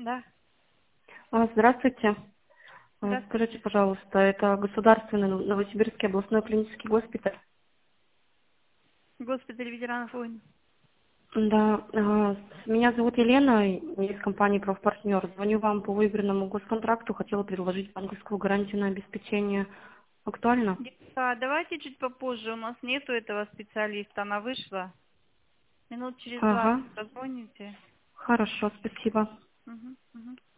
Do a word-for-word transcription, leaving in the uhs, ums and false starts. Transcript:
Да. А, Здравствуйте. А, Здравствуйте. Скажите, пожалуйста, это государственный Нов- Новосибирский областной клинический госпиталь? Госпиталь ветеранов войн. Да, а, с- меня зовут Елена, я из компании «Профпартнер». Звоню вам по выигранному госконтракту, хотела предложить банковскую гарантию на обеспечение. Актуально? А, давайте чуть попозже. У нас нету этого специалиста. Она вышла. Минут через Ага, двадцать позвоните. хорошо, спасибо. Мгм, мгм.